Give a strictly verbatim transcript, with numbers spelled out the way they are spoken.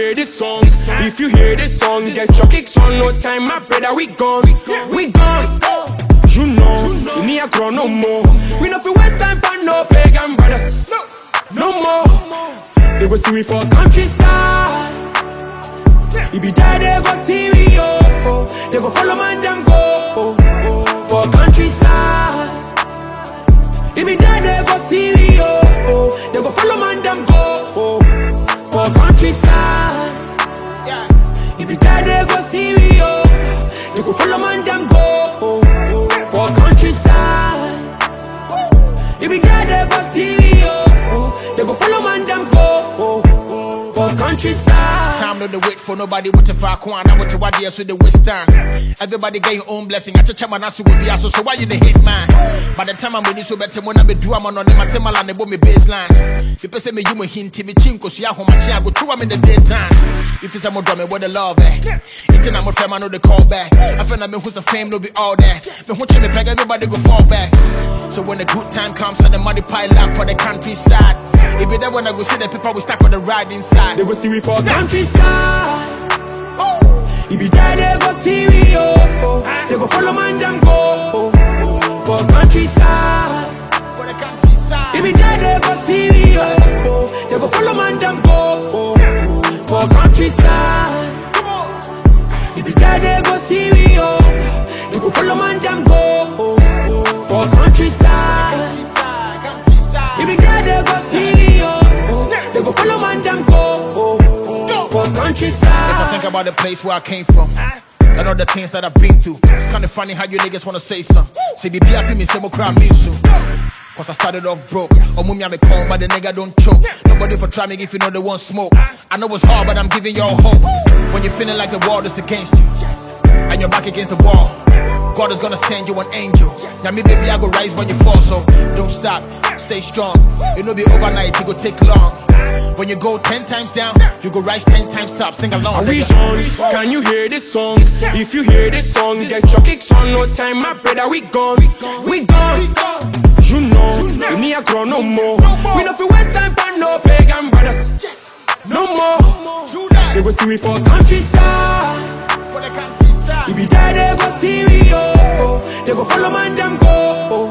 hear this song? If you hear this song, get your kicks on. No time, my brother, we gone. We gone. You know, we need a grow no more. We no fi waste time for no pagan brothers. No more. They go see we for countryside. If be die, they go see we, oh. They go follow man, them go for countryside. If be die, they go see we, oh. They go follow man, them go for countryside. If be die, they go see we, oh. They go follow man, them go for countryside. If be die, they go see we, oh. They go follow man, them go for countryside. Time no the wait for nobody with a far corner. I want to what yes with the waste time. Everybody get your own blessing. I touch a man as will be so. So why you the hit man? By the time I'm ready so better when I be do I'm on them. I tell my land about me baseline. People say me you me hint me chinko so ya home I go through I'm in the daytime. If it's a more drum what the love eh. It's an I'm a friend I know the call back. I feel like me who's the fame no be all that. But when me peg everybody go fall back. So when the good time comes and the money pile up for the countryside. If be there when I go see the people we stack on the ride inside. They go see we for countryside. If you die, they go see we, oh. They go follow man, them go for countryside. For the countryside. If you die, they go see we, oh. They go follow man, them go for countryside. If you die, they go see we, oh. They go follow man, them go for countryside. If you die, they go see we, oh. They go follow man, them go for countryside. If I think about the place where I came from and all the things that I've been through, it's kinda funny how you niggas wanna say something. Say the B I P me say more crime me soon. Cause I started off broke. Oh, mummy, I'm a con, but the nigga don't choke. Nobody for try me if you know they won't smoke. I know it's hard, but I'm giving y'all hope. When you're feeling like the world is against you and you're back against the wall, God is gonna send you an angel. Now me baby, I go rise when you fall, so don't stop, stay strong. It'll be overnight, it go take long. When you go ten times down, you go rise ten times up. Sing along. Are we on? Can you hear this song? If you hear this song, get your kicks on. No time, my brother, we gone. We gone. You know, we need a grow no more. We no fi waste time for no pagan brothers. No more. They go see we for countryside. For the countryside. If you die, they go see we, oh. They go follow man, them go